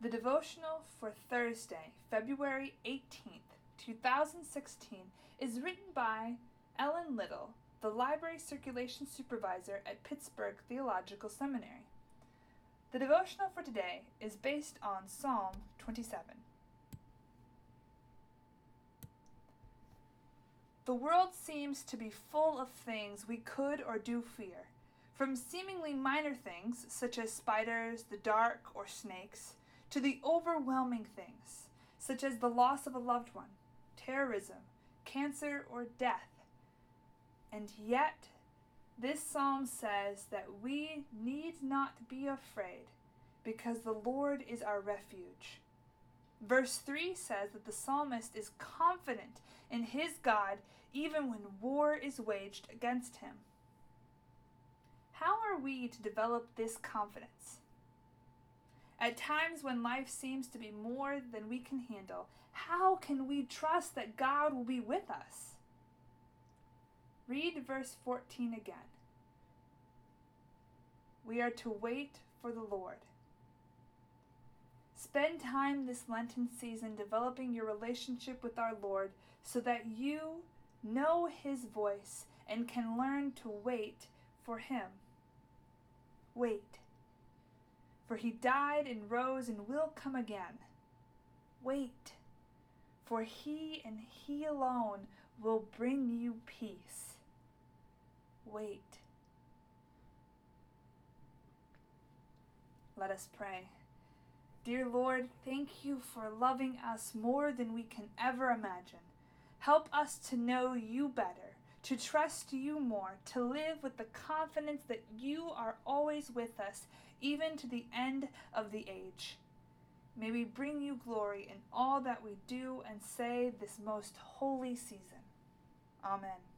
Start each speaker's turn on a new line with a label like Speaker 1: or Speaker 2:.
Speaker 1: The devotional for Thursday, February 18th, 2016, is written by Ellen Little, the Library Circulation Supervisor at Pittsburgh Theological Seminary. The devotional for today is based on Psalm 27. The world seems to be full of things we could or do fear, from seemingly minor things, such as spiders, the dark, or snakes, to the overwhelming things, such as the loss of a loved one, terrorism, cancer, or death. And yet, this psalm says that we need not be afraid, because the Lord is our refuge. Verse 3 says that the psalmist is confident in his God even when war is waged against him. How are we to develop this confidence? At times when life seems to be more than we can handle, how can we trust that God will be with us? Read verse 14 again. We are to wait for the Lord. Spend time this Lenten season developing your relationship with our Lord so that you know His voice and can learn to wait for Him. Wait. For He died and rose and will come again. Wait. For He and He alone will bring you peace. Wait. Let us pray. Dear Lord, thank you for loving us more than we can ever imagine. Help us to know you better, to trust you more, to live with the confidence that you are always with us, even to the end of the age. May we bring you glory in all that we do and say this most holy season. Amen.